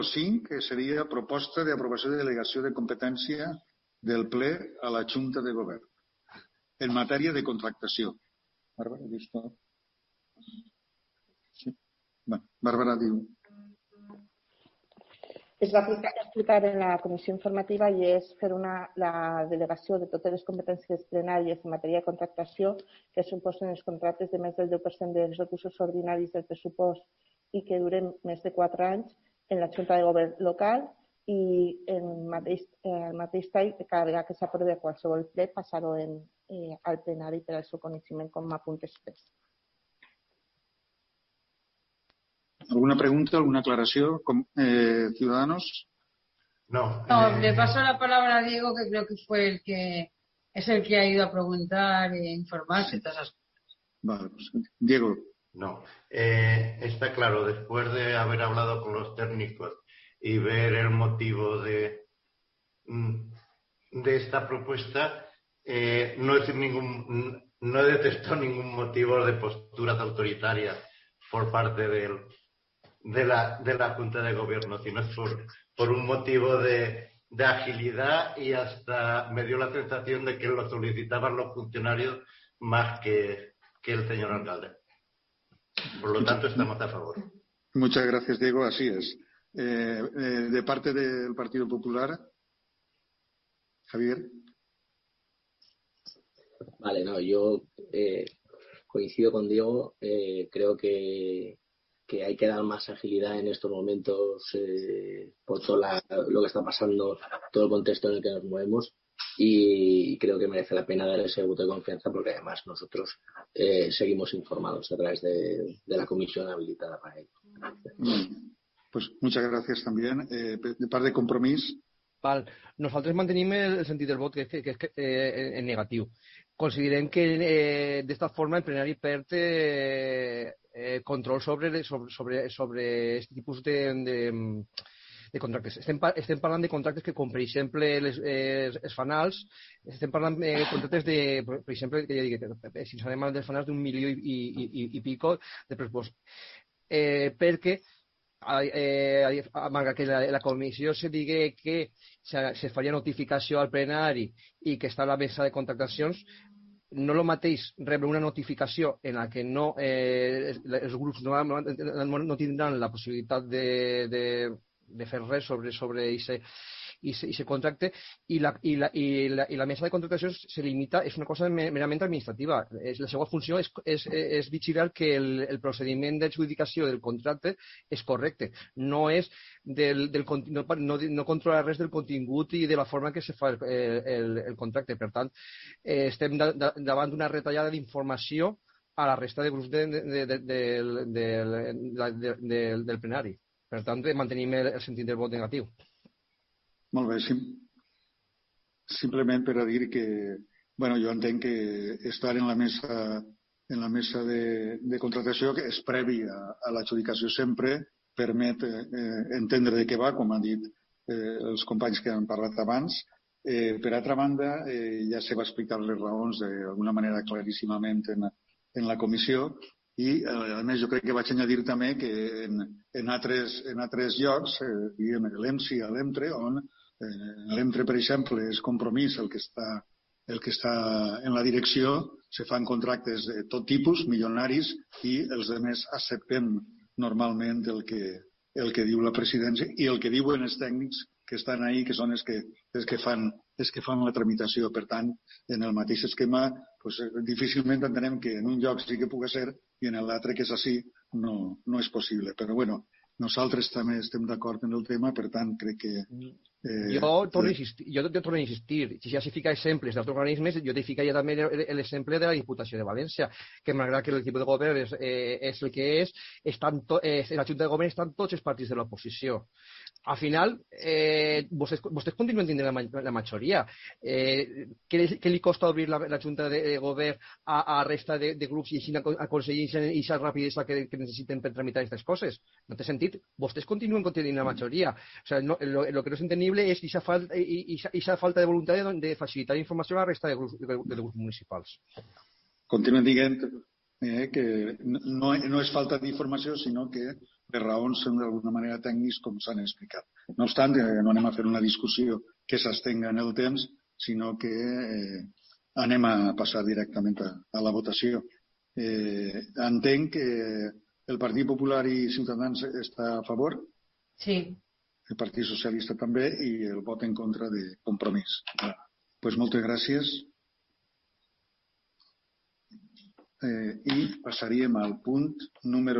5, que seria proposta d'aprovació de delegació de competència del ple a la Junta de Govern en matèria de contractació. Bàrbara, dius tu? Sí. Bàrbara, diu. Es va explicar en la comissió informativa i és fer la delegació de totes les competències plenàries en matèria de contractació que suposen els contractes de més del 10% dels recursos ordinaris del pressupost i que duren més de 4 anys en la Junta de Govern local i el mateix tall que s'aprovi a qualsevol ple passar-ho al plenari per al seu coneixement com a punt exprés. ¿Alguna pregunta, alguna aclaración, ciudadanos? No, le paso la palabra a Diego, que creo que es el que ha ido a preguntar e informarse de todas esas cosas. Vale, pues, Diego. No, está claro, después de haber hablado con los técnicos y ver el motivo de esta propuesta, no he detectado ningún motivo de posturas autoritarias por parte de la Junta de Gobierno, sino es por un motivo de agilidad, y hasta me dio la sensación de que lo solicitaban los funcionarios más que el señor alcalde. Por lo tanto, estamos a favor. Muchas gracias, Diego. Así es. De parte del Partido Popular, Javier. Vale, no, yo coincido con Diego. Creo que hay que dar más agilidad en estos momentos por todo lo que está pasando, todo el contexto en el que nos movemos, y creo que merece la pena dar ese voto de confianza porque además nosotros seguimos informados a través de la comisión habilitada para ello. Pues muchas gracias también. De part de Compromís. Val. Nosaltres mantenim el sentit del vot que és en negatiu. Considerem que d'esta forma el plenari perd control sobre aquest tipus de contractes. Estem parlant de contractes que, com per exemple els fanals, estem parlant de contractes de, per exemple, que ja dic, si ens anem als fanals d'1 milió i pico de pressupost. Perquè malgrat que la comissió se digui que se faria notificació al plenari i que està a la mesa de contractacions, no el mateix rebre una notificació en la que els grups no tindran la possibilitat de fer res sobre aquest contracte, i la mesa de contractacions se limita, és una cosa merament administrativa. La seva funció és vigilar que el procediment d'adjudicació del contracte és correcte, no controla res del contingut i de la forma que se fa el contracte. Per tant, estem davant d'una retallada d'informació a la resta de grups del plenari. Per tant, mantenim el sentit del vot negatiu. Molt bé, simplement per a dir que jo entenc que estar en la mesa de contractació, que és previ a l'adjudicació sempre, permet entendre de què va, com han dit els companys que han parlat abans. Per altra banda, ja se va explicar les raons d'alguna manera claríssimament en la comissió, i a més jo crec que vaig añadir també que en altres llocs, diguem, l'EMSI a l'EMTRE, on l'EMTRE, per exemple, és Compromís el que està en la direcció, se fan contractes de tot tipus, milionaris, i els altres acceptem normalment el que diu la presidència i el que diuen els tècnics que estan ahí, que són els que fan la tramitació. Per tant, en el mateix esquema, difícilment entenem que en un lloc sí que pugui ser i en l'altre, que és així, no és possible. Però nosaltres també estem d'acord en el tema, per tant, crec que... Jo torno a insistir. Si ja s'hi fica exemples d'altres organismes, jo t'hi ficaria també l'exemple de la Diputació de València, que malgrat que l'equip de govern és el que és, la Junta de Govern estan tots els partits de l'oposició. Al final, vostès continuen tenint la majoria. Què li costa obrir la Junta de Govern a resta de grups i així aconseguir aquesta rapidesa que necessiten per tramitar aquestes coses? No té sentit. Vostès continuen tenint la majoria. El que no és entendible és aquesta falta de voluntat de facilitar informació a la resta de grups municipals. Continuen dient que no és falta d'informació, sinó que per raons d'alguna manera tècnics com s'han explicat. No obstant, no anem a fer una discussió que s'estenga en el temps, sinó que anem a passar directament a la votació. Entenc que el Partit Popular i Ciutadans està a favor. Sí. El Partit Socialista també i el vot en contra de Compromís. Pues moltes gràcies. I passaríem al punt número